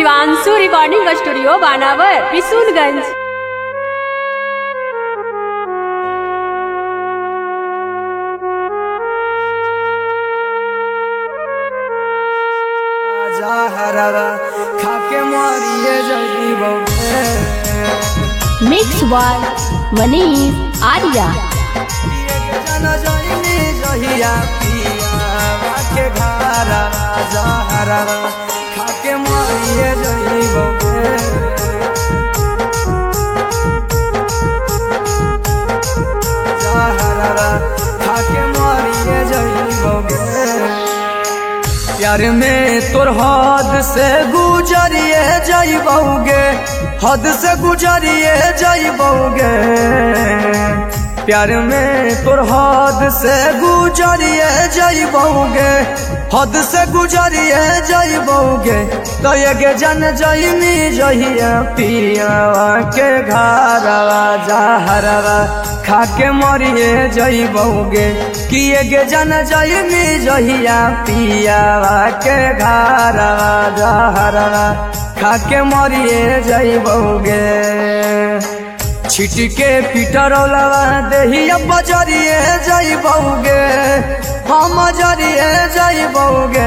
Shivanshu recording studio Banawar Bishunganj. खाके मारिए mix by Manish Arya. खाके मारिए खाके मारिए प्यार में तोर हद से गुजरिए जाइबोगे, हद से गुजरिए जाइबोगे। प्यार में तोर हद से गुजरिए जाइबोगे, हद से गुजरिए जाइबोगे। तो ये जन जइनी जहिया पिया के घरवा जहरवा खाके मरिए जाइबोगे। कि ये जन जइनी जहिया पिया के घरवा जहरवा खाके मरिए जाइबोगे। छिटके पिटरौलवा देहिया बजरिए जाइबोगे, हम जरिए जाइबोगे।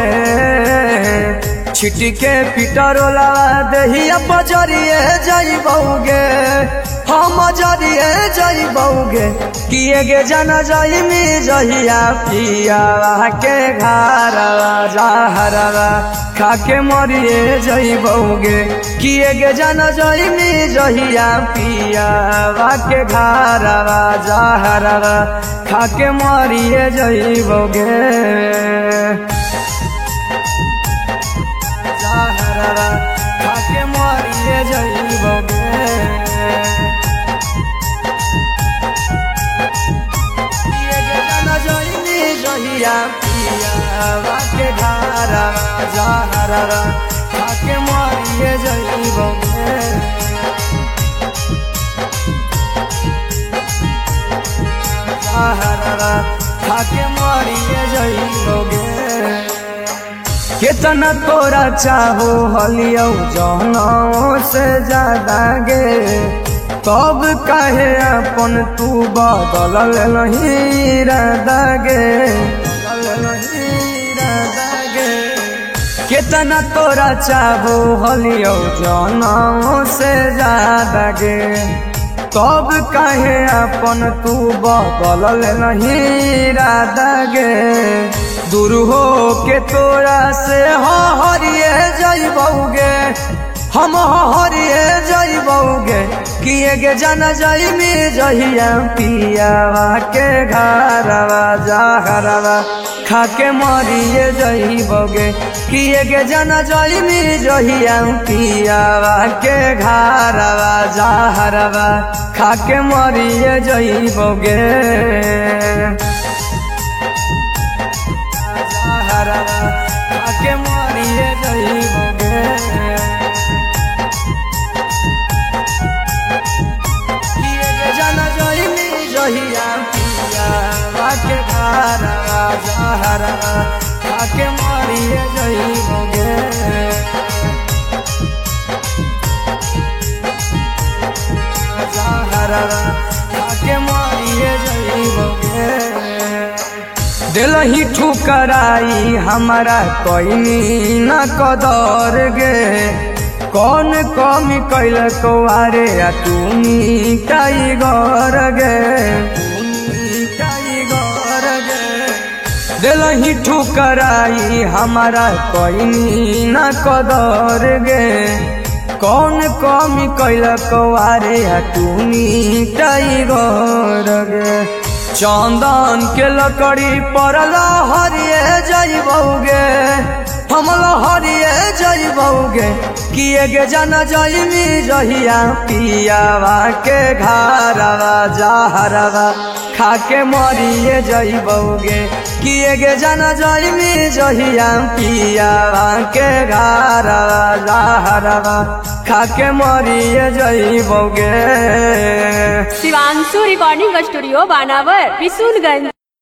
छिटके पिटरौलवा देहिया बजरिए जाइबोगे, हम जरिए जाइबोगे। कि ये जन जइनी जहिया पिया के घरवा जहरवा खाके मरिए जाइबोगे। कि ये जन जइनी जहिया पिया के घरवा जहरवा खाके मरिए जाइबोगे। जहरवा खाके मरिए जाइबोगे। जहिया पिया के घरवा जहरवा खाके मरिए जाइबोगे। जहरवा खाके मरिए जाइबोगे। कितना तोरा चाहो हलियो जहनों से ज्यादा गे, तब कहे अपन तू बदल नहीं रदागे। कितना तोरा चाहो हलियो जनों से ज्यादा गे, तब कहे अपन तू बदल नहीं रदागे। दूर हो के तोरा से हरिए जाइबोगे, हम हरिए जाइबोगे। कि ये जन जइनी जहिया पिया के घरवा जहरवा खाके मरिए जाइबोगे। कि ये जन जइनी जहिया पिया के घरवा जहरवा खाके मरिए जाइबोगे। जहरवा खाके मरिए जाइबोगे। जहिया पिया के घरवा जहरवा खाके मरिए जाइबोगे। जहरवा खाके मरिए जाइबोगे। दिलही ठुकराई हमारा कोइनी न कदर गे, कौन कमी कैल कौआरे तुमी टाइगर गे। दिलही ठुकराई हमारा कोइनी न कदर गे, कौन कमी कैल कौआरे तुमी टाइगर गे। चंदन के लकड़ी पर लहरिए जाइबोगे, हम लहरिए जाइबोगे। कि ये जन जइनी जहिया पिया के घरवा जहरवा खाके मरिए जाइबोगे। कि ये जन जइनी जहिया पिया के घरवा जहरवा खाके मरिए जाइबोगे। Shivanshu recording studio Banawar Bishunganj.